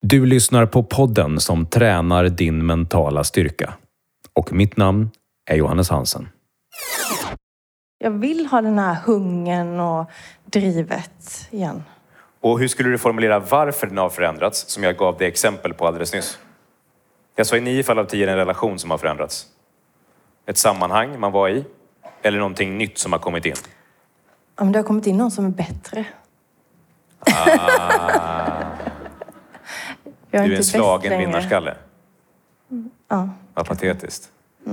Du lyssnar på podden som tränar din mentala styrka. Och mitt namn är Johannes Hansen. Jag vill ha den här hungern och drivet igen. Och hur skulle du formulera varför den har förändrats, som jag gav dig exempel på alldeles nyss? Jag sa i 9 fall av 10 en relation som har förändrats. Ett sammanhang man var i, eller någonting nytt som har kommit in. Ja, men det har kommit in någon som är bättre. Du är en slagen vinnarskalle. Ja. Vad patetiskt.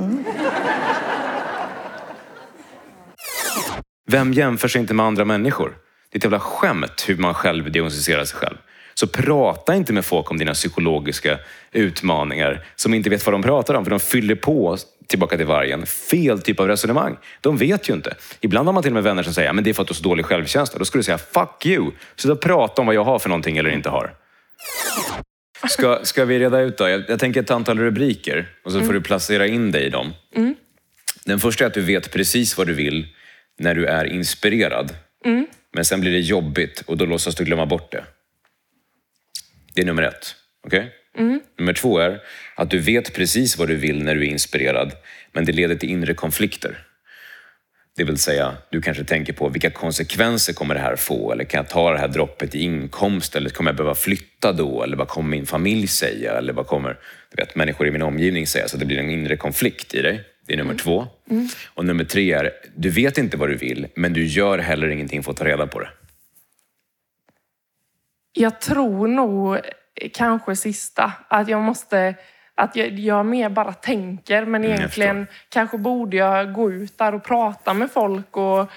Vem jämför sig inte med andra människor? Det är ett jävla skämt hur man själv diagnostiserar sig själv. Så prata inte med folk om dina psykologiska utmaningar som inte vet vad de pratar om. För de fyller på, tillbaka till vargen, fel typ av resonemang. De vet ju inte. Ibland har man till och med vänner som säger men det är för att du har så dålig självkänsla. Då skulle du säga fuck you. Så då prata om vad jag har för någonting eller inte har. Ska vi reda ut då? Jag tänker ett antal rubriker och så får du placera in dig i dem. Den första är att du vet precis vad du vill när du är inspirerad. Men sen blir det jobbigt och då låtsas du glömma bort det. Det är nummer 1. Okej? Nummer 2 är att du vet precis vad du vill när du är inspirerad. Men det leder till inre konflikter. Det vill säga, du kanske tänker på vilka konsekvenser kommer det här få? Eller kan jag ta det här droppet i inkomst? Eller kommer jag behöva flytta då? Eller vad kommer min familj säga? Eller vad kommer människor i min omgivning säga? Så det blir en inre konflikt i dig. Det är nummer 2. Och nummer 3 är, du vet inte vad du vill, men du gör heller ingenting för att ta reda på det. Jag tror nog kanske sista. Att jag måste... Att jag mer bara tänker, men egentligen kanske borde jag gå ut där och prata med folk och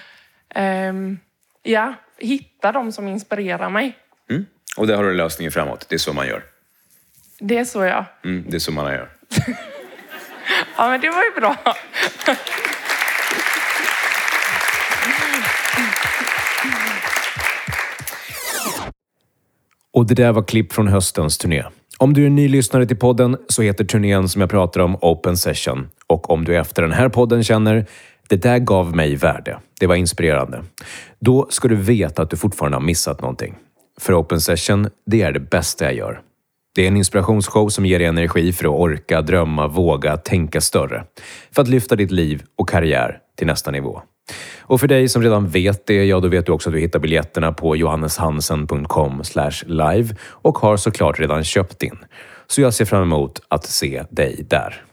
hitta de som inspirerar mig. Och där har du lösningen framåt. Det är så man gör. Det är så jag. Det är så man gör. Ja, men det var ju bra. Och det där var klipp från höstens turné. Om du är ny lyssnare till podden så heter turnén som jag pratar om Open Session. Och om du efter den här podden känner det där gav mig värde, det var inspirerande, då ska du veta att du fortfarande har missat någonting. För Open Session, det är det bästa jag gör. Det är en inspirationsshow som ger dig energi för att orka, drömma, våga, tänka större. För att lyfta ditt liv och karriär till nästa nivå. Och för dig som redan vet det, då vet du också att du hittar biljetterna på johanneshansen.com/live och har såklart redan köpt din. Så jag ser fram emot att se dig där.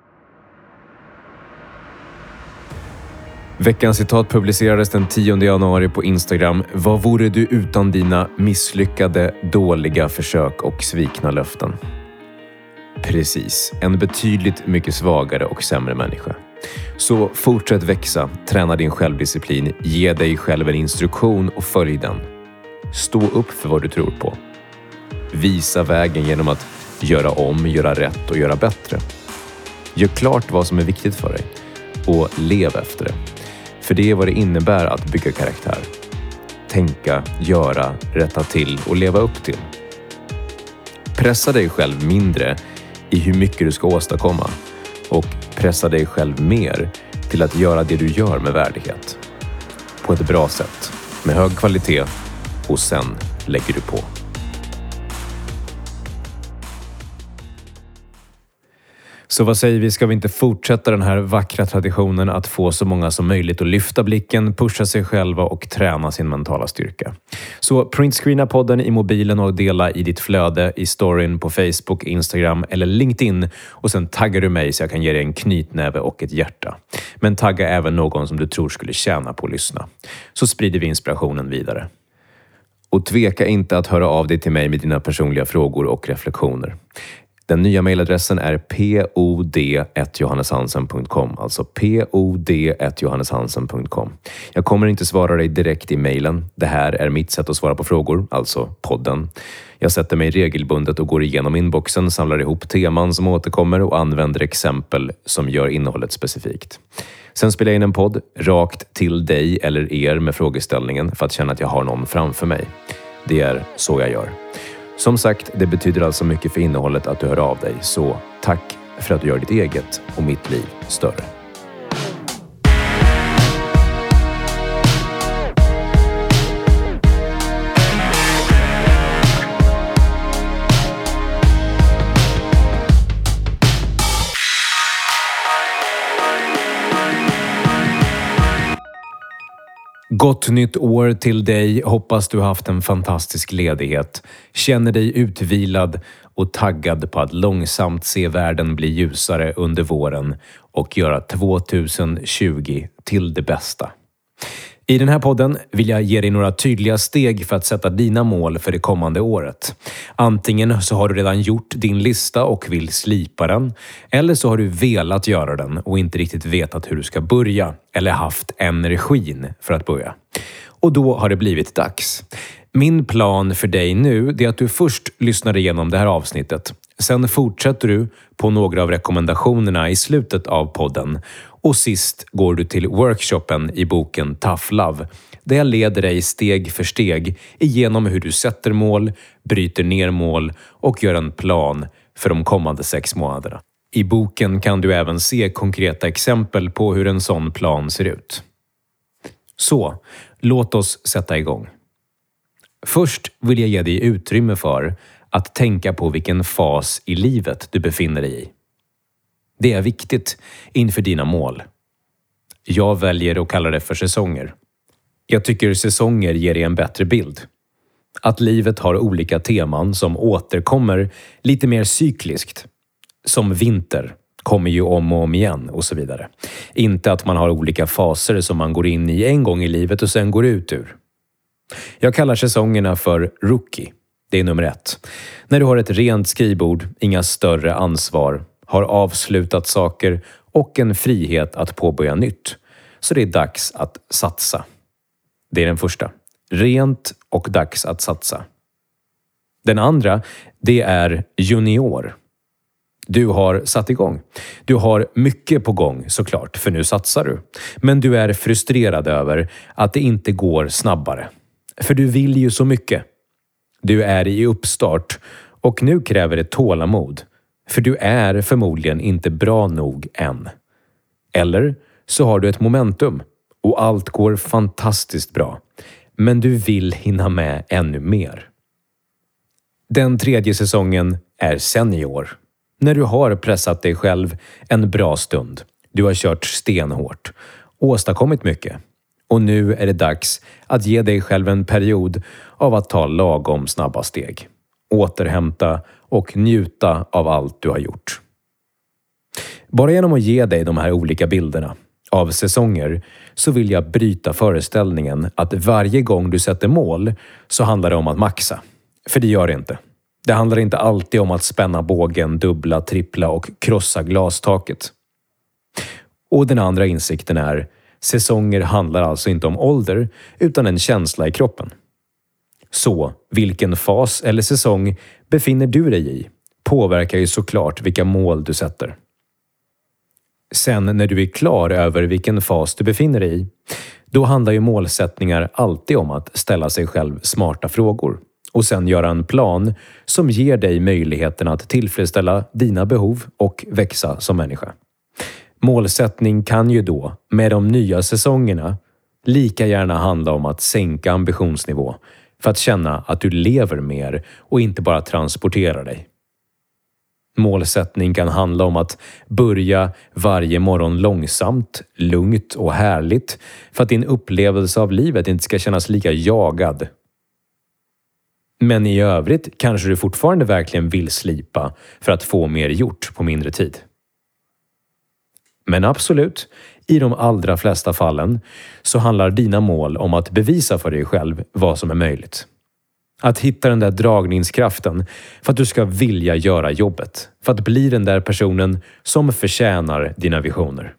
Veckans citat publicerades den 10 januari på Instagram. Vad vore du utan dina misslyckade, dåliga försök och svikna löften? Precis, en betydligt mycket svagare och sämre människa. Så fortsätt växa, träna din självdisciplin, ge dig själv en instruktion och följ den. Stå upp för vad du tror på. Visa vägen genom att göra om, göra rätt och göra bättre. Gör klart vad som är viktigt för dig och lev efter det. För det är vad det innebär att bygga karaktär. Tänka, göra, rätta till och leva upp till. Pressa dig själv mindre i hur mycket du ska åstadkomma. Och pressa dig själv mer till att göra det du gör med värdighet. På ett bra sätt, med hög kvalitet och sen lägger du på. Så vad säger vi, ska vi inte fortsätta den här vackra traditionen att få så många som möjligt att lyfta blicken, pusha sig själva och träna sin mentala styrka. Så printscreena podden i mobilen och dela i ditt flöde, i storyn på Facebook, Instagram eller LinkedIn och sen taggar du mig så jag kan ge dig en knytnäve och ett hjärta. Men tagga även någon som du tror skulle tjäna på att lyssna. Så sprider vi inspirationen vidare. Och tveka inte att höra av dig till mig med dina personliga frågor och reflektioner. Den nya mejladressen är pod@johanneshansen.com, alltså pod@johanneshansen.com. Jag kommer inte svara dig direkt i mejlen. Det här är mitt sätt att svara på frågor, alltså podden. Jag sätter mig regelbundet och går igenom inboxen, samlar ihop teman som återkommer och använder exempel som gör innehållet specifikt. Sen spelar jag in en podd rakt till dig eller er med frågeställningen för att känna att jag har någon framför mig. Det är så jag gör. Som sagt, det betyder alltså mycket för innehållet att du hör av dig. Så tack för att du gör ditt eget och mitt liv större. Gott nytt år till dig. Hoppas du har haft en fantastisk ledighet. Känner dig utvilad och taggad på att långsamt se världen bli ljusare under våren och göra 2020 till det bästa. I den här podden vill jag ge dig några tydliga steg för att sätta dina mål för det kommande året. Antingen så har du redan gjort din lista och vill slipa den, eller så har du velat göra den och inte riktigt vetat hur du ska börja, eller haft energin för att börja. Och då har det blivit dags. Min plan för dig nu är att du först lyssnar igenom det här avsnittet. Sen fortsätter du på några av rekommendationerna i slutet av podden. Och sist går du till workshopen i boken Tough Love. Där jag leder dig steg för steg igenom hur du sätter mål, bryter ner mål och gör en plan för de kommande 6 månaderna. I boken kan du även se konkreta exempel på hur en sån plan ser ut. Så, låt oss sätta igång. Först vill jag ge dig utrymme för att tänka på vilken fas i livet du befinner dig i. Det är viktigt inför dina mål. Jag väljer att kalla det för säsonger. Jag tycker säsonger ger dig en bättre bild. Att livet har olika teman som återkommer lite mer cykliskt. Som vinter kommer ju om och om igen och så vidare. Inte att man har olika faser som man går in i en gång i livet och sen går ut ur. Jag kallar säsongerna för rookie. Det är nummer 1. När du har ett rent skrivbord, inga större ansvar, har avslutat saker och en frihet att påbörja nytt. Så det är dags att satsa. Det är den första. Rent och dags att satsa. Den andra, det är junior. Du har satt igång. Du har mycket på gång såklart, för nu satsar du. Men du är frustrerad över att det inte går snabbare. För du vill ju så mycket. Du är i uppstart och nu kräver det tålamod. För du är förmodligen inte bra nog än. Eller så har du ett momentum och allt går fantastiskt bra. Men du vill hinna med ännu mer. Den tredje säsongen är senior. När du har pressat dig själv en bra stund. Du har kört stenhårt. Åstadkommit mycket. Och nu är det dags att ge dig själv en period av att ta lagom snabba steg. Återhämta och njuta av allt du har gjort. Bara genom att ge dig de här olika bilderna av säsonger så vill jag bryta föreställningen att varje gång du sätter mål så handlar det om att maxa. För det gör det inte. Det handlar inte alltid om att spänna bågen, dubbla, trippla och krossa glastaket. Och den andra insikten är: säsonger handlar alltså inte om ålder utan en känsla i kroppen. Så, vilken fas eller säsong befinner du dig i påverkar ju såklart vilka mål du sätter. Sen när du är klar över vilken fas du befinner dig i, då handlar ju målsättningar alltid om att ställa sig själv smarta frågor och sen göra en plan som ger dig möjligheten att tillfredsställa dina behov och växa som människa. Målsättning kan ju då, med de nya säsongerna, lika gärna handla om att sänka ambitionsnivå för att känna att du lever mer och inte bara transporterar dig. Målsättning kan handla om att börja varje morgon långsamt, lugnt och härligt för att din upplevelse av livet inte ska kännas lika jagad. Men i övrigt kanske du fortfarande verkligen vill slipa för att få mer gjort på mindre tid. Men absolut, i de allra flesta fallen så handlar dina mål om att bevisa för dig själv vad som är möjligt. Att hitta den där dragningskraften för att du ska vilja göra jobbet. För att bli den där personen som förtjänar dina visioner.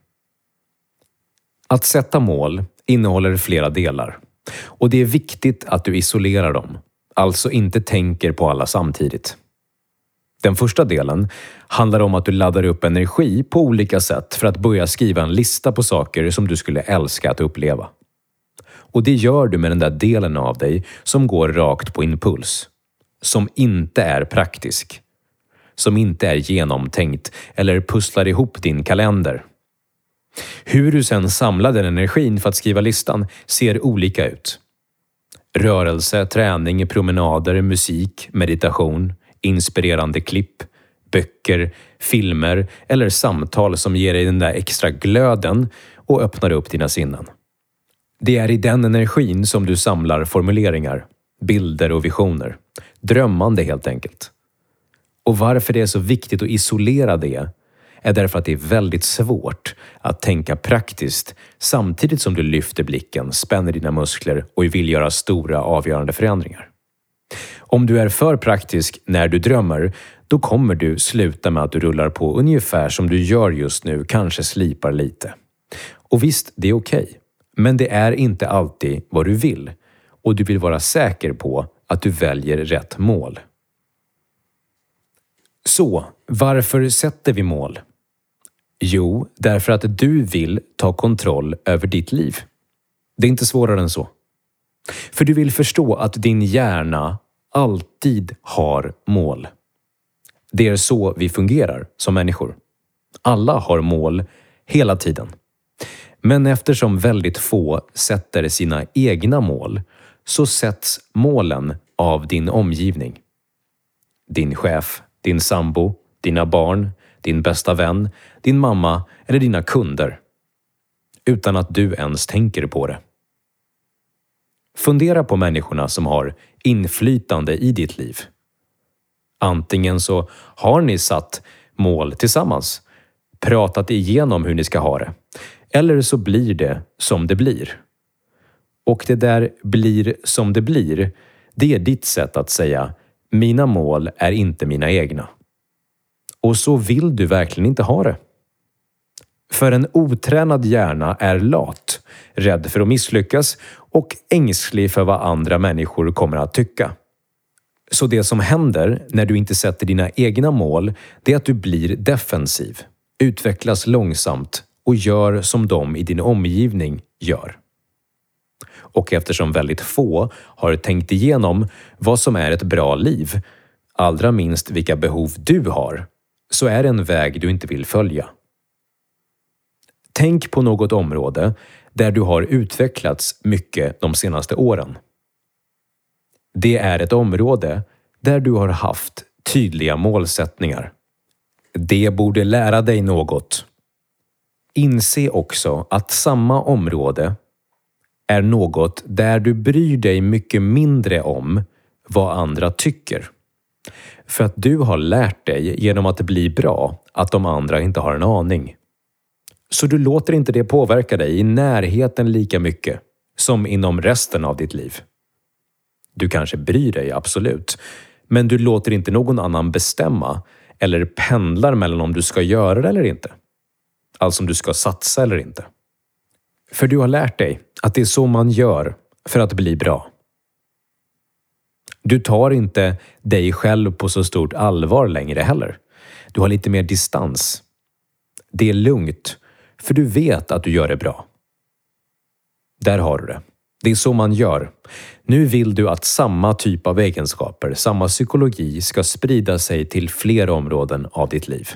Att sätta mål innehåller flera delar. Och det är viktigt att du isolerar dem. Alltså inte tänker på alla samtidigt. Den första delen handlar om att du laddar upp energi på olika sätt för att börja skriva en lista på saker som du skulle älska att uppleva. Och det gör du med den där delen av dig som går rakt på impuls. Som inte är praktisk. Som inte är genomtänkt eller pusslar ihop din kalender. Hur du sedan samlar den energin för att skriva listan ser olika ut. Rörelse, träning, promenader, musik, meditation, inspirerande klipp, böcker, filmer eller samtal som ger dig den där extra glöden och öppnar upp dina sinnen. Det är i den energin som du samlar formuleringar, bilder och visioner. Drömmande helt enkelt. Och varför det är så viktigt att isolera det är därför att det är väldigt svårt att tänka praktiskt samtidigt som du lyfter blicken, spänner dina muskler och vill göra stora avgörande förändringar. Om du är för praktisk när du drömmer, då kommer du sluta med att du rullar på ungefär som du gör just nu, kanske slipar lite. Och visst, det är okej. Men det är inte alltid vad du vill. Och du vill vara säker på att du väljer rätt mål. Så, varför sätter vi mål? Jo, därför att du vill ta kontroll över ditt liv. Det är inte svårare än så. För du vill förstå att din hjärna alltid har mål. Det är så vi fungerar som människor. Alla har mål hela tiden. Men eftersom väldigt få sätter sina egna mål så sätts målen av din omgivning. Din chef, din sambo, dina barn, din bästa vän, din mamma eller dina kunder. Utan att du ens tänker på det. Fundera på människorna som har inflytande i ditt liv. Antingen så har ni satt mål tillsammans, pratat igenom hur ni ska ha det. Eller så blir det som det blir. Och det där blir som det blir, det är ditt sätt att säga mina mål är inte mina egna. Och så vill du verkligen inte ha det. För en otränad hjärna är lat, rädd för att misslyckas och ängslig för vad andra människor kommer att tycka. Så det som händer när du inte sätter dina egna mål, det är att du blir defensiv, utvecklas långsamt och gör som de i din omgivning gör. Och eftersom väldigt få har tänkt igenom vad som är ett bra liv, allra minst vilka behov du har, så är det en väg du inte vill följa. Tänk på något område där du har utvecklats mycket de senaste åren. Det är ett område där du har haft tydliga målsättningar. Det borde lära dig något. Inse också att samma område är något där du bryr dig mycket mindre om vad andra tycker. För att du har lärt dig genom att bli bra att de andra inte har en aning. Så du låter inte det påverka dig i närheten lika mycket som inom resten av ditt liv. Du kanske bryr dig, absolut. Men du låter inte någon annan bestämma eller pendlar mellan om du ska göra det eller inte. Alltså om du ska satsa eller inte. För du har lärt dig att det är så man gör för att bli bra. Du tar inte dig själv på så stort allvar längre heller. Du har lite mer distans. Det är lugnt, för du vet att du gör det bra. Där har du det. Det är så man gör. Nu vill du att samma typ av egenskaper, samma psykologi ska sprida sig till fler områden av ditt liv.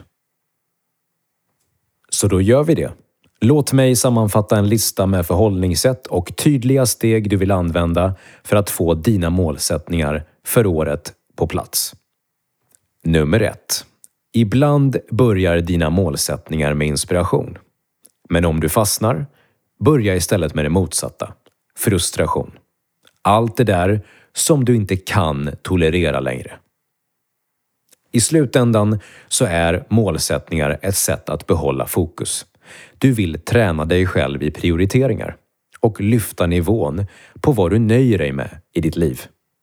Så då gör vi det. Låt mig sammanfatta en lista med förhållningssätt och tydliga steg du vill använda för att få dina målsättningar för året på plats. Nummer 1. Ibland börjar dina målsättningar med inspiration. Men om du fastnar, börja istället med det motsatta. Frustration. Allt det där som du inte kan tolerera längre. I slutändan så är målsättningar ett sätt att behålla fokus. Du vill träna dig själv i prioriteringar och lyfta nivån på vad du nöjer dig med i ditt liv.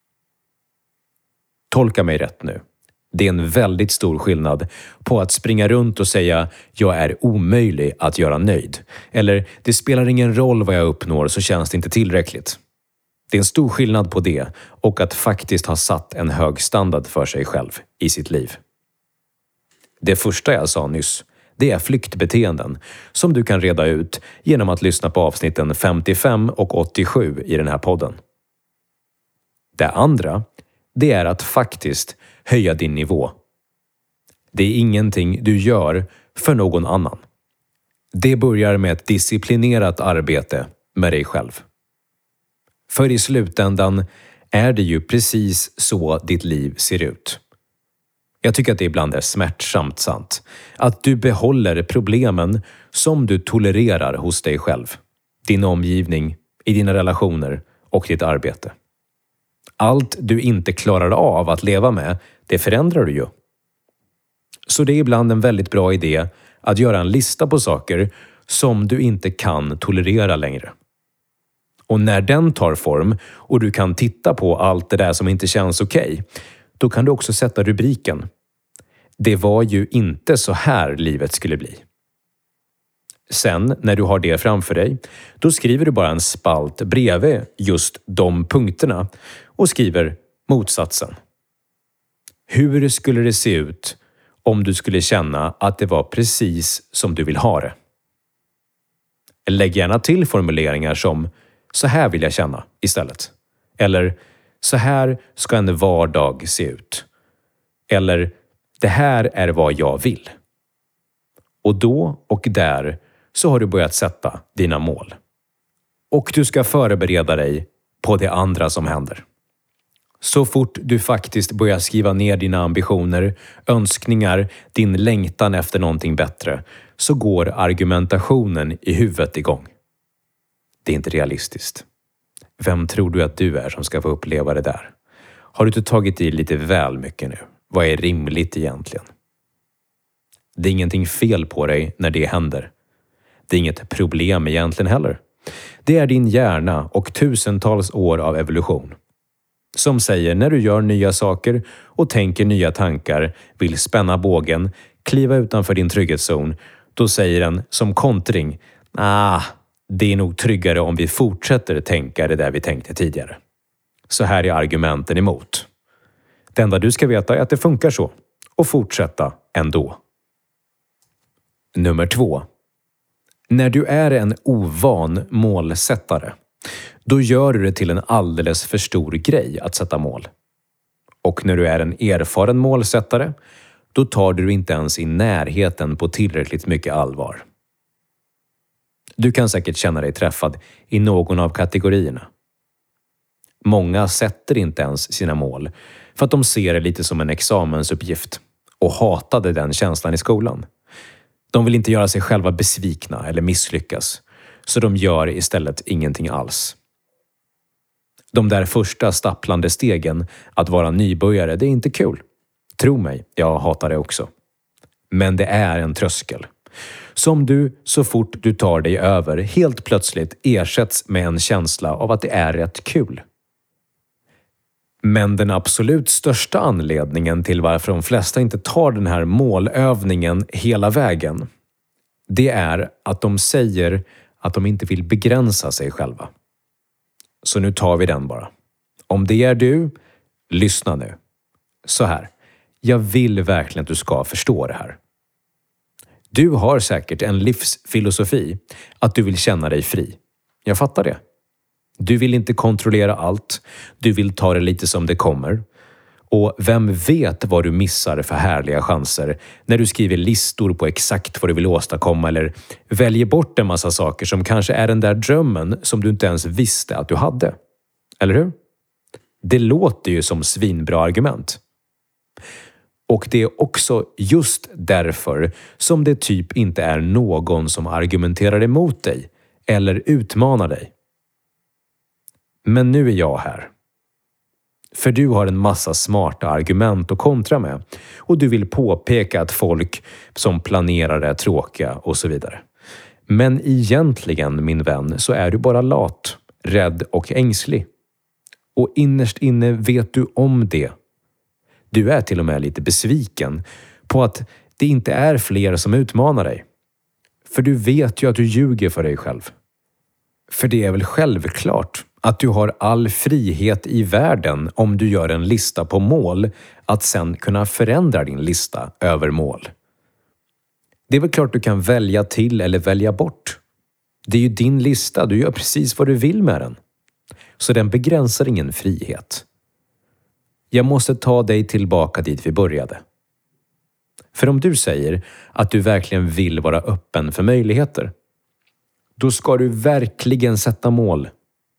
Tolka mig rätt nu. Det är en väldigt stor skillnad på att springa runt och säga jag är omöjlig att göra nöjd. Eller det spelar ingen roll vad jag uppnår så känns det inte tillräckligt. Det är en stor skillnad på det och att faktiskt ha satt en hög standard för sig själv i sitt liv. Det första jag sa nyss, det är flyktbeteenden som du kan reda ut genom att lyssna på avsnitten 55 och 87 i den här podden. Det andra, det är att faktiskt höja din nivå. Det är ingenting du gör för någon annan. Det börjar med ett disciplinerat arbete med dig själv. För i slutändan är det ju precis så ditt liv ser ut. Jag tycker att det ibland är smärtsamt sant. Att du behåller problemen som du tolererar hos dig själv, din omgivning i dina relationer och ditt arbete. Allt du inte klarar av att leva med, det förändrar du ju. Så det är ibland en väldigt bra idé att göra en lista på saker som du inte kan tolerera längre. Och när den tar form och du kan titta på allt det där som inte känns okej, då kan du också sätta rubriken. Det var ju inte så här livet skulle bli. Sen, när du har det framför dig, då skriver du bara en spalt bredvid just de punkterna och skriver motsatsen. Hur skulle det se ut om du skulle känna att det var precis som du vill ha det? Lägg gärna till formuleringar som så här vill jag känna istället. Eller så här ska en vardag se ut. Eller det här är vad jag vill. Och då och där så har du börjat sätta dina mål. Och du ska förbereda dig på det andra som händer. Så fort du faktiskt börjar skriva ner dina ambitioner, önskningar, din längtan efter någonting bättre, så går argumentationen i huvudet igång. Det är inte realistiskt. Vem tror du att du är som ska få uppleva det där? Har du inte tagit i lite väl mycket nu? Vad är rimligt egentligen? Det är ingenting fel på dig när det händer. Det är inget problem egentligen heller. Det är din hjärna och tusentals år av evolution. Som säger när du gör nya saker och tänker nya tankar, vill spänna bågen, kliva utanför din trygghetszon, då säger den som kontring, det är nog tryggare om vi fortsätter tänka det där vi tänkte tidigare. Så här är argumenten emot. Det enda du ska veta är att det funkar så och fortsätta ändå. Nummer 2. När du är en ovan målsättare, då gör du det till en alldeles för stor grej att sätta mål. Och när du är en erfaren målsättare, då tar du inte ens i närheten på tillräckligt mycket allvar. Du kan säkert känna dig träffad i någon av kategorierna. Många sätter inte ens sina mål för att de ser det lite som en examensuppgift och hatade den känslan i skolan. De vill inte göra sig själva besvikna eller misslyckas, så de gör istället ingenting alls. De där första stapplande stegen att vara nybörjare, det är inte kul. Tro mig, jag hatar det också. Men det är en tröskel. Som du, så fort du tar dig över, helt plötsligt ersätts med en känsla av att det är rätt kul. Men den absolut största anledningen till varför de flesta inte tar den här målövningen hela vägen, det är att de säger att de inte vill begränsa sig själva. Så nu tar vi den bara. Om det är du, lyssna nu. Så här, jag vill verkligen att du ska förstå det här. Du har säkert en livsfilosofi att du vill känna dig fri. Jag fattar det. Du vill inte kontrollera allt. Du vill ta det lite som det kommer. Och vem vet vad du missar för härliga chanser när du skriver listor på exakt vad du vill åstadkomma eller väljer bort en massa saker som kanske är den där drömmen som du inte ens visste att du hade. Eller hur? Det låter ju som svinbra argument. Och det är också just därför som det typ inte är någon som argumenterar emot dig eller utmanar dig. Men nu är jag här. För du har en massa smarta argument att kontra med. Och du vill påpeka att folk som planerar är tråkiga och så vidare. Men egentligen, min vän, så är du bara lat, rädd och ängslig. Och innerst inne vet du om det. Du är till och med lite besviken på att det inte är fler som utmanar dig. För du vet ju att du ljuger för dig själv. För det är väl självklart att du har all frihet i världen om du gör en lista på mål att sen kunna förändra din lista över mål. Det är väl klart du kan välja till eller välja bort. Det är ju din lista, du gör precis vad du vill med den. Så den begränsar ingen frihet. Jag måste ta dig tillbaka dit vi började. För om du säger att du verkligen vill vara öppen för möjligheter, då ska du verkligen sätta mål.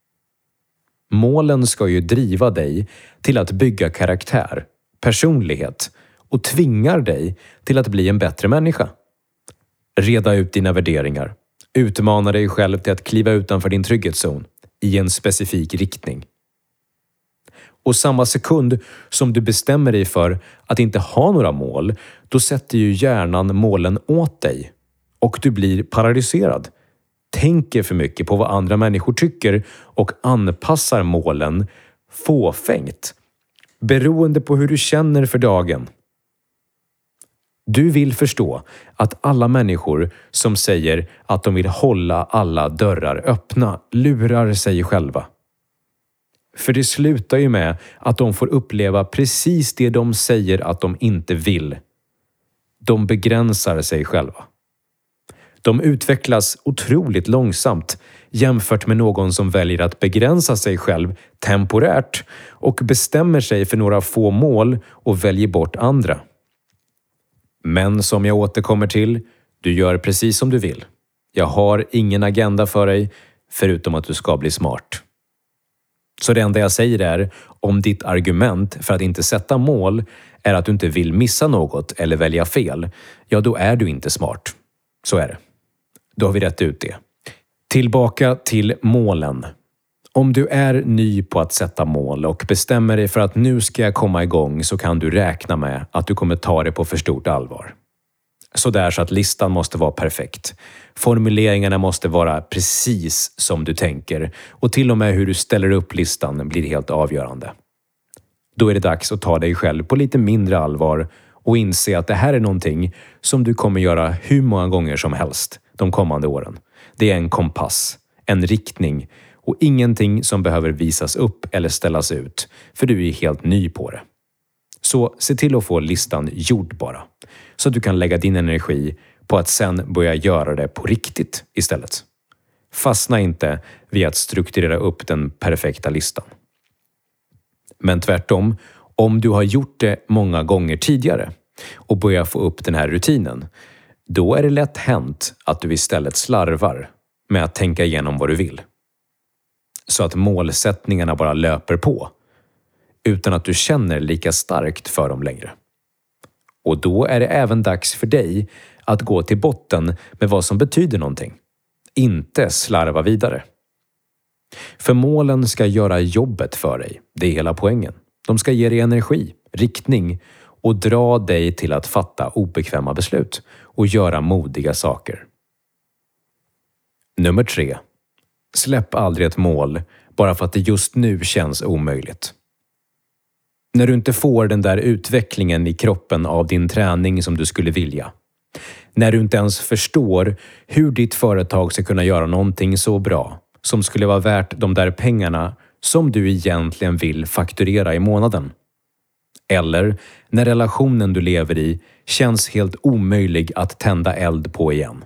Målen ska ju driva dig till att bygga karaktär, personlighet och tvingar dig till att bli en bättre människa. Reda ut dina värderingar. Utmana dig själv till att kliva utanför din trygghetszon. i en specifik riktning. Och samma sekund som du bestämmer dig för att inte ha några mål, då sätter ju hjärnan målen åt dig. Och du blir paralyserad. Tänker för mycket på vad andra människor tycker och anpassar målen fåfängt. Beroende på hur du känner för dagen. Du vill förstå att alla människor som säger att de vill hålla alla dörrar öppna lurar sig själva. För det slutar ju med att de får uppleva precis det de säger att de inte vill. De begränsar sig själva. De utvecklas otroligt långsamt jämfört med någon som väljer att begränsa sig själv temporärt och bestämmer sig för några få mål och väljer bort andra. Men som jag återkommer till, du gör precis som du vill. Jag har ingen agenda för dig, förutom att du ska bli smart. Så det enda jag säger är, om ditt argument för att inte sätta mål är att du inte vill missa något eller välja fel, ja då är du inte smart. Så är det. Då har vi rätt ut det. Tillbaka till målen. Om du är ny på att sätta mål och bestämmer dig för att nu ska jag komma igång, så kan du räkna med att du kommer ta det på för stort allvar. Så att listan måste vara perfekt. Formuleringarna måste vara precis som du tänker och till och med hur du ställer upp listan blir helt avgörande. Då är det dags att ta dig själv på lite mindre allvar och inse att det här är någonting som du kommer göra hur många gånger som helst de kommande åren. Det är en kompass, en riktning och ingenting som behöver visas upp eller ställas ut, för du är helt ny på det. Så se till att få listan gjord bara, så att du kan lägga din energi på att sen börja göra det på riktigt istället. Fastna inte vid att strukturera upp den perfekta listan. Men tvärtom, om du har gjort det många gånger tidigare och börjar få upp den här rutinen, då är det lätt hänt att du istället slarvar med att tänka igenom vad du vill. Så att målsättningarna bara löper på, utan att du känner lika starkt för dem längre. Och då är det även dags för dig att gå till botten med vad som betyder någonting. Inte slarva vidare. För målen ska göra jobbet för dig. Det är hela poängen. De ska ge dig energi, riktning och dra dig till att fatta obekväma beslut och göra modiga saker. Nummer 3. Släpp aldrig ett mål bara för att det just nu känns omöjligt. När du inte får den där utvecklingen i kroppen av din träning som du skulle vilja. När du inte ens förstår hur ditt företag ska kunna göra någonting så bra som skulle vara värt de där pengarna som du egentligen vill fakturera i månaden. Eller när relationen du lever i känns helt omöjlig att tända eld på igen.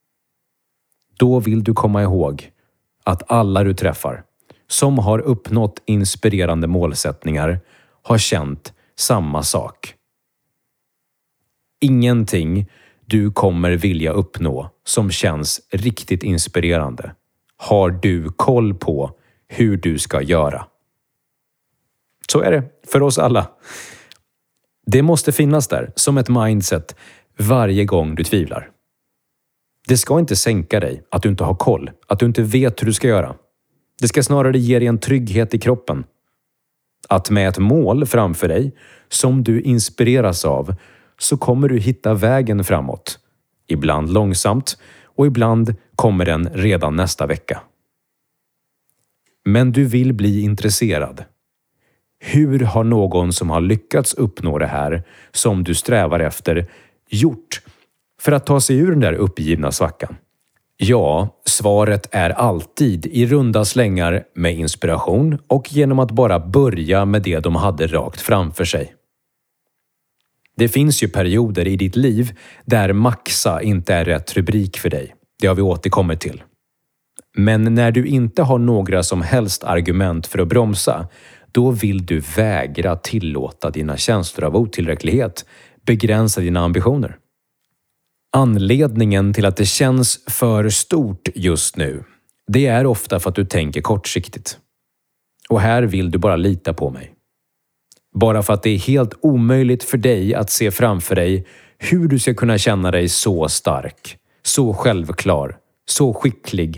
Då vill du komma ihåg att alla du träffar som har uppnått inspirerande målsättningar har känt samma sak. Ingenting du kommer vilja uppnå som känns riktigt inspirerande har du koll på hur du ska göra. Så är det för oss alla. Det måste finnas där som ett mindset varje gång du tvivlar. Det ska inte sänka dig att du inte har koll, att du inte vet hur du ska göra. Det ska snarare ge dig en trygghet i kroppen. Att med ett mål framför dig som du inspireras av, så kommer du hitta vägen framåt. Ibland långsamt och ibland kommer den redan nästa vecka. Men du vill bli intresserad. Hur har någon som har lyckats uppnå det här som du strävar efter gjort för att ta sig ur den där uppgivna svackan? Ja, svaret är alltid i runda slängar med inspiration och genom att bara börja med det de hade rakt framför sig. Det finns ju perioder i ditt liv där maxa inte är rätt rubrik för dig. Det har vi återkommit till. Men när du inte har några som helst argument för att bromsa, då vill du vägra tillåta dina känslor av otillräcklighet begränsa dina ambitioner. Anledningen till att det känns för stort just nu, det är ofta för att du tänker kortsiktigt. Och här vill du bara lita på mig. Bara för att det är helt omöjligt för dig att se framför dig hur du ska kunna känna dig så stark, så självklar, så skicklig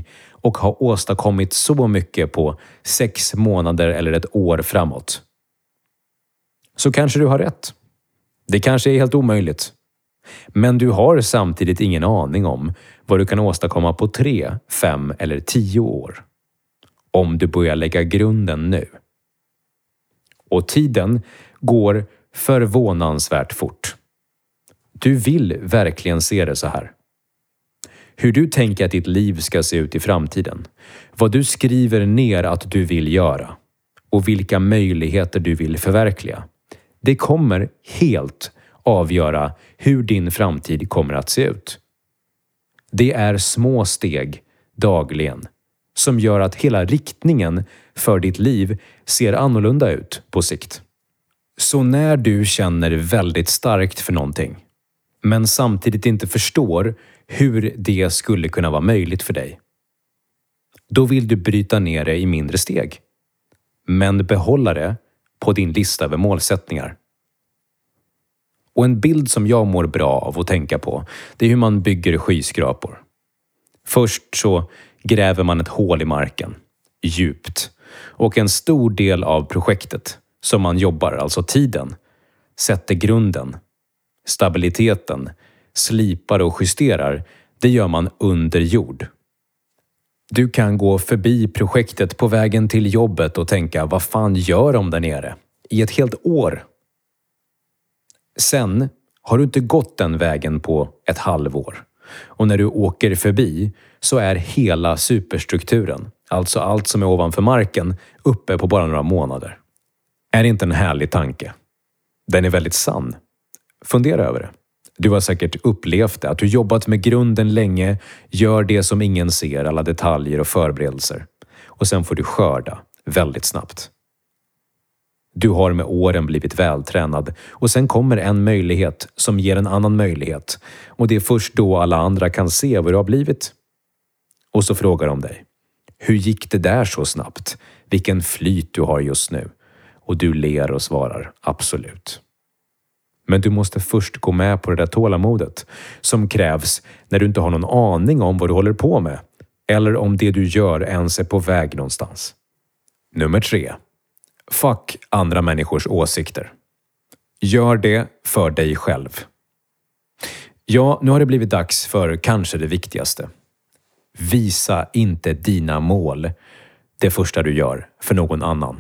och ha åstadkommit så mycket på 6 månader eller ett år framåt. Så kanske du har rätt. Det kanske är helt omöjligt. Men du har samtidigt ingen aning om vad du kan åstadkomma på 3, 5 eller 10 år. Om du börjar lägga grunden nu. Och tiden går förvånansvärt fort. Du vill verkligen se det så här. Hur du tänker att ditt liv ska se ut i framtiden. Vad du skriver ner att du vill göra. Och vilka möjligheter du vill förverkliga. Det kommer helt avgöra hur din framtid kommer att se ut. Det är små steg dagligen som gör att hela riktningen för ditt liv ser annorlunda ut på sikt. Så när du känner väldigt starkt för någonting, men samtidigt inte förstår hur det skulle kunna vara möjligt för dig, då vill du bryta ner det i mindre steg, men behålla det på din lista över målsättningar. Och en bild som jag mår bra av att tänka på, det är hur man bygger skyskrapor. Först så gräver man ett hål i marken, djupt. Och en stor del av projektet som man jobbar, alltså tiden, sätter grunden. Stabiliteten, slipar och justerar, det gör man under jord. Du kan gå förbi projektet på vägen till jobbet och tänka, vad fan gör de där nere? I ett helt år. Sen har du inte gått den vägen på ett halvår. Och när du åker förbi så är hela superstrukturen, alltså allt som är ovanför marken, uppe på bara några månader. Är det inte en härlig tanke? Den är väldigt sann. Fundera över det. Du har säkert upplevt det, att du jobbat med grunden länge, gör det som ingen ser, alla detaljer och förberedelser. Och sen får du skörda väldigt snabbt. Du har med åren blivit vältränad och sen kommer en möjlighet som ger en annan möjlighet. Och det är först då alla andra kan se vad du har blivit. Och så frågar de dig. Hur gick det där så snabbt? Vilken flyt du har just nu. Och du ler och svarar absolut. Men du måste först gå med på det där tålamodet som krävs när du inte har någon aning om vad du håller på med. Eller om det du gör ens är på väg någonstans. Nummer 3. Fuck andra människors åsikter. Gör det för dig själv. Ja, nu har det blivit dags för kanske det viktigaste. Visa inte dina mål det första du gör för någon annan.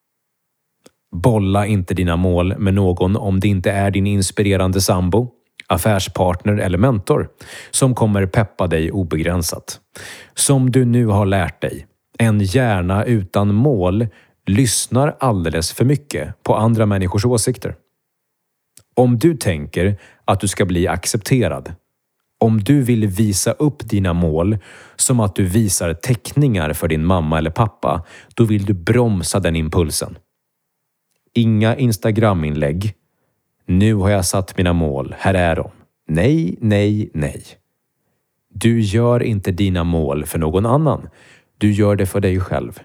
Bolla inte dina mål med någon om det inte är din inspirerande sambo, affärspartner eller mentor som kommer peppa dig obegränsat. Som du nu har lärt dig, en hjärna utan mål lyssnar alldeles för mycket på andra människors åsikter. Om du tänker att du ska bli accepterad, om du vill visa upp dina mål som att du visar teckningar för din mamma eller pappa, då vill du bromsa den impulsen. Inga Instagram-inlägg. Nu har jag satt mina mål, här är de. Nej, nej, nej. Du gör inte dina mål för någon annan. Du gör det för dig själv.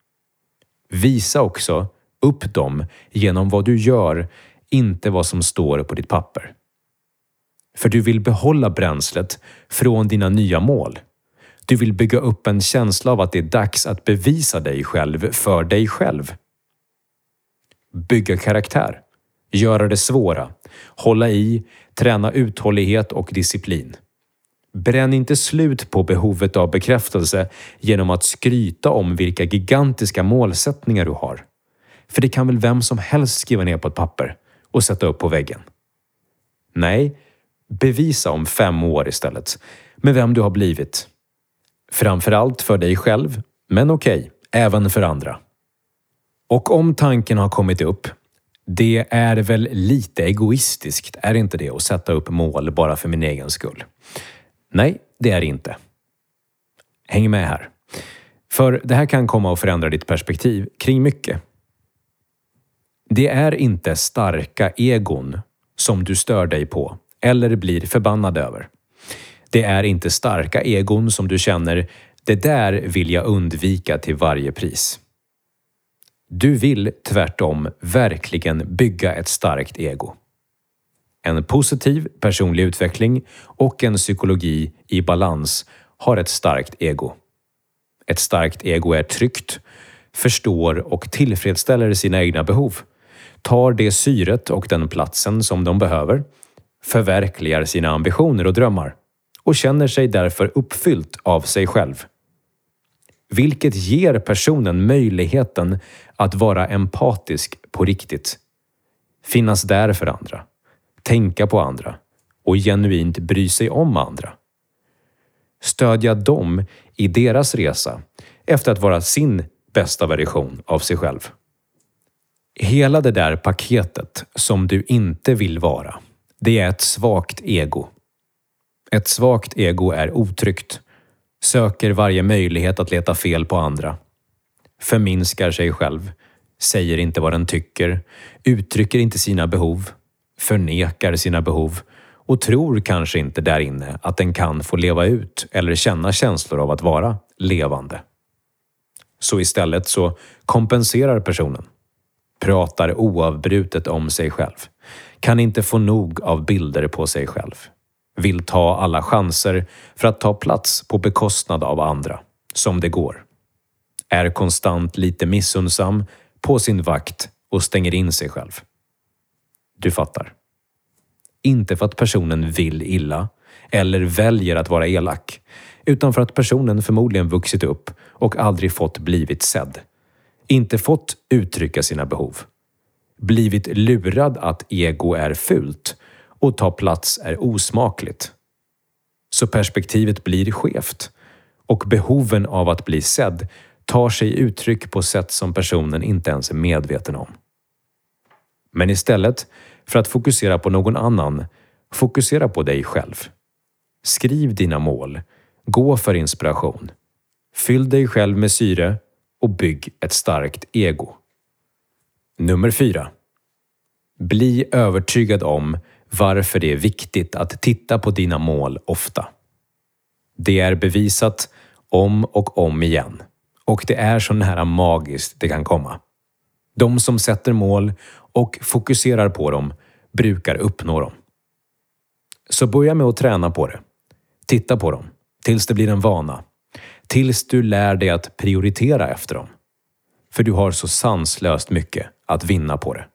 Visa också upp dem genom vad du gör, inte vad som står på ditt papper. För du vill behålla bränslet från dina nya mål. Du vill bygga upp en känsla av att det är dags att bevisa dig själv för dig själv. Bygga karaktär. Göra det svåra. Hålla i, träna uthållighet och disciplin. Bränn inte slut på behovet av bekräftelse genom att skryta om vilka gigantiska målsättningar du har. För det kan väl vem som helst skriva ner på ett papper och sätta upp på väggen. Nej, bevisa om 5 år istället med vem du har blivit. Framförallt för dig själv, men okej, även för andra. Och om tanken har kommit upp, det är väl lite egoistiskt, är inte det, att sätta upp mål bara för min egen skull? Nej, det är det inte. Häng med här. För det här kan komma att förändra ditt perspektiv kring mycket. Det är inte starka egon som du stör dig på eller blir förbannad över. Det är inte starka egon som du känner, det där vill jag undvika till varje pris. Du vill tvärtom verkligen bygga ett starkt ego. En positiv personlig utveckling och en psykologi i balans har ett starkt ego. Ett starkt ego är tryggt, förstår och tillfredsställer sina egna behov, tar det syret och den platsen som de behöver, förverkligar sina ambitioner och drömmar och känner sig därför uppfyllt av sig själv. Vilket ger personen möjligheten att vara empatisk på riktigt. Finnas där för andra, tänka på andra och genuint bry sig om andra. Stödja dem i deras resa efter att vara sin bästa version av sig själv. Hela det där paketet som du inte vill vara, det är ett svagt ego. Ett svagt ego är otryggt, söker varje möjlighet att leta fel på andra, förminskar sig själv, säger inte vad den tycker, uttrycker inte sina behov, förnekar sina behov och tror kanske inte där inne att den kan få leva ut eller känna känslor av att vara levande. Så istället så kompenserar personen, pratar oavbrutet om sig själv, kan inte få nog av bilder på sig själv, vill ta alla chanser för att ta plats på bekostnad av andra, som det går. Är konstant lite missunnsam, på sin vakt och stänger in sig själv. Du fattar. Inte för att personen vill illa eller väljer att vara elak, utan för att personen förmodligen vuxit upp och aldrig fått blivit sedd. Inte fått uttrycka sina behov. Blivit lurad att ego är fult och ta plats är osmakligt. Så perspektivet blir skevt och behoven av att bli sedd tar sig uttryck på sätt som personen inte ens är medveten om. Men istället för att fokusera på någon annan, fokusera på dig själv. Skriv dina mål, gå för inspiration. Fyll dig själv med syre och bygg ett starkt ego. Nummer 4. Bli övertygad om varför det är viktigt att titta på dina mål ofta. Det är bevisat om och om igen. Och det är så nära magiskt det kan komma. De som sätter mål och fokuserar på dem brukar uppnå dem. Så börja med att träna på det. Titta på dem tills det blir en vana. Tills du lär dig att prioritera efter dem. För du har så sanslöst mycket att vinna på det.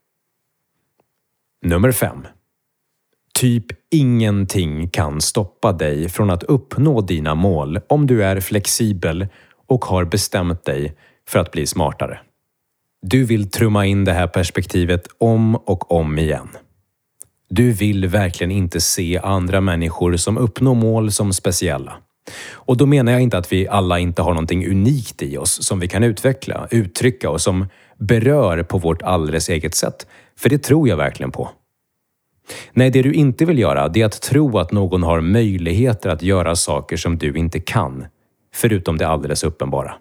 Nummer 5. Typ ingenting kan stoppa dig från att uppnå dina mål om du är flexibel och har bestämt dig för att bli smartare. Du vill trumma in det här perspektivet om och om igen. Du vill verkligen inte se andra människor som uppnår mål som speciella. Och då menar jag inte att vi alla inte har någonting unikt i oss som vi kan utveckla, uttrycka och som berör på vårt alldeles eget sätt. För det tror jag verkligen på. Nej, det du inte vill göra det är att tro att någon har möjligheter att göra saker som du inte kan, förutom det alldeles uppenbara.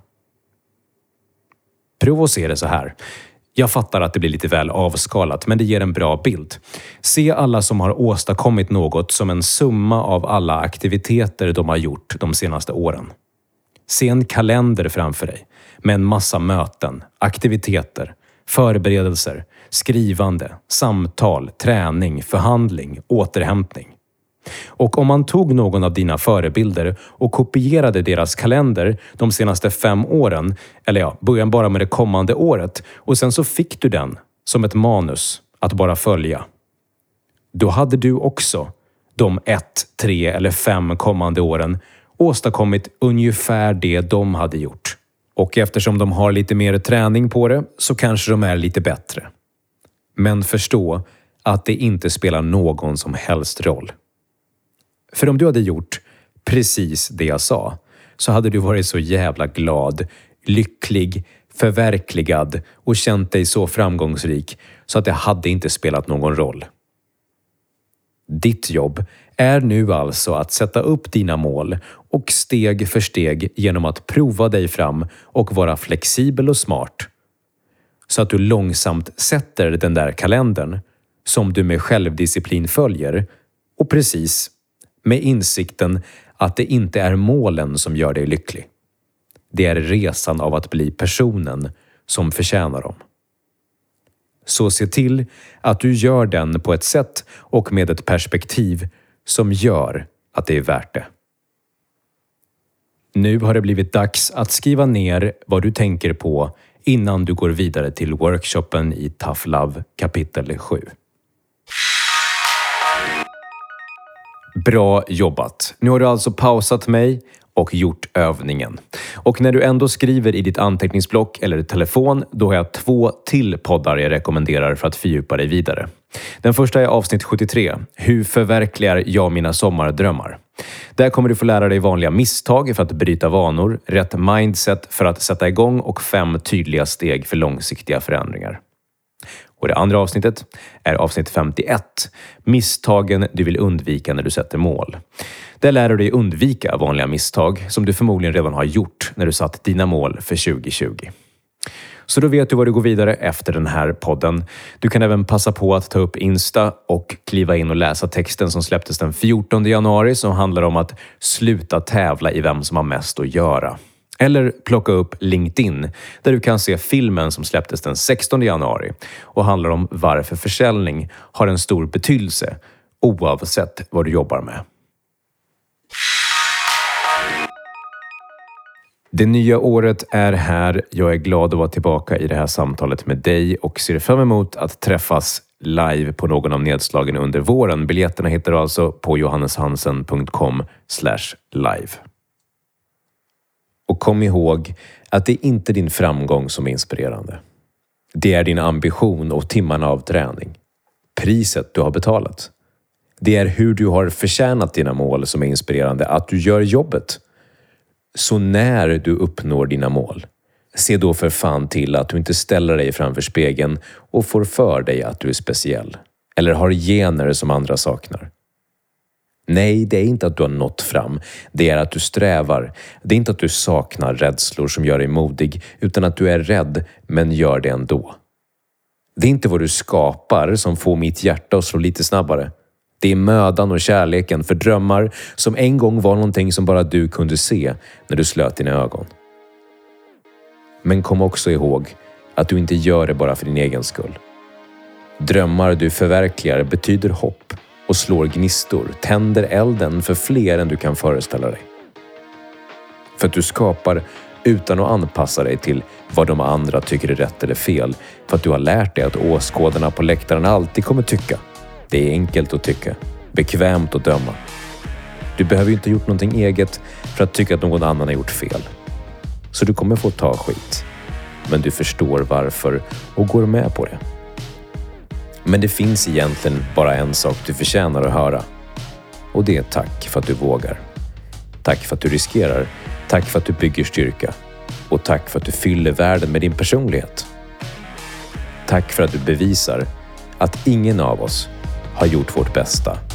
Prova att se det så här. Jag fattar att det blir lite väl avskalat, men det ger en bra bild. Se alla som har åstadkommit något som en summa av alla aktiviteter de har gjort de senaste åren. Se en kalender framför dig med en massa möten, aktiviteter, förberedelser, skrivande, samtal, träning, förhandling, återhämtning. Och om man tog någon av dina förebilder och kopierade deras kalender de senaste 5 åren, eller ja, början bara med det kommande året, och sen så fick du den som ett manus att bara följa. Då hade du också de 1, 3 eller 5 kommande åren åstadkommit ungefär det de hade gjort. Och eftersom de har lite mer träning på det så kanske de är lite bättre. Men förstå att det inte spelar någon som helst roll. För om du hade gjort precis det jag sa så hade du varit så jävla glad, lycklig, förverkligad och känt dig så framgångsrik så att det hade inte spelat någon roll. Ditt jobb är nu alltså att sätta upp dina mål och steg för steg genom att prova dig fram och vara flexibel och smart. Så att du långsamt sätter den där kalendern som du med självdisciplin följer och precis med insikten att det inte är målen som gör dig lycklig. Det är resan av att bli personen som förtjänar dem. Så se till att du gör den på ett sätt och med ett perspektiv som gör att det är värt det. Nu har det blivit dags att skriva ner vad du tänker på innan du går vidare till workshopen i Tough Love kapitel 7. Bra jobbat! Nu har du alltså pausat mig och gjort övningen. Och när du ändå skriver i ditt anteckningsblock eller telefon, då har jag 2 till poddar jag rekommenderar för att fördjupa dig vidare. Den första är avsnitt 73. Hur förverkligar jag mina sommardrömmar? Där kommer du få lära dig vanliga misstag för att bryta vanor, rätt mindset för att sätta igång och 5 tydliga steg för långsiktiga förändringar. Och det andra avsnittet är avsnitt 51. Misstagen du vill undvika när du sätter mål. Där lär du dig undvika vanliga misstag som du förmodligen redan har gjort när du satt dina mål för 2020. Så då vet du var du går vidare efter den här podden. Du kan även passa på att ta upp Insta och kliva in och läsa texten som släpptes den 14 januari som handlar om att sluta tävla i vem som har mest att göra. Eller plocka upp LinkedIn där du kan se filmen som släpptes den 16 januari och handlar om varför försäljning har en stor betydelse oavsett vad du jobbar med. Det nya året är här. Jag är glad att vara tillbaka i det här samtalet med dig och ser fram emot att träffas live på någon av nedslagen under våren. Biljetterna hittar du alltså på johanneshansen.com/live. Och kom ihåg att det är inte din framgång som är inspirerande. Det är din ambition och timmarna av träning. Priset du har betalat. Det är hur du har förtjänat dina mål som är inspirerande, att du gör jobbet. Så när du uppnår dina mål, se då för fan till att du inte ställer dig framför spegeln och får för dig att du är speciell. Eller har gener som andra saknar. Nej, det är inte att du har nått fram. Det är att du strävar. Det är inte att du saknar rädslor som gör dig modig, utan att du är rädd men gör det ändå. Det är inte vad du skapar som får mitt hjärta att slå lite snabbare. Det är mödan och kärleken för drömmar som en gång var någonting som bara du kunde se när du slöt dina ögon. Men kom också ihåg att du inte gör det bara för din egen skull. Drömmar du förverkligar betyder hopp och slår gnistor, tänder elden för fler än du kan föreställa dig. För att du skapar utan att anpassa dig till vad de andra tycker är rätt eller fel. För att du har lärt dig att åskådarna på läktaren alltid kommer tycka. Det är enkelt att tycka, bekvämt att döma. Du behöver ju inte ha gjort någonting eget för att tycka att någon annan har gjort fel. Så du kommer få ta skit. Men du förstår varför och går med på det. Men det finns egentligen bara en sak du förtjänar att höra. Och det är tack för att du vågar. Tack för att du riskerar. Tack för att du bygger styrka. Och tack för att du fyller världen med din personlighet. Tack för att du bevisar att ingen av oss har gjort vårt bästa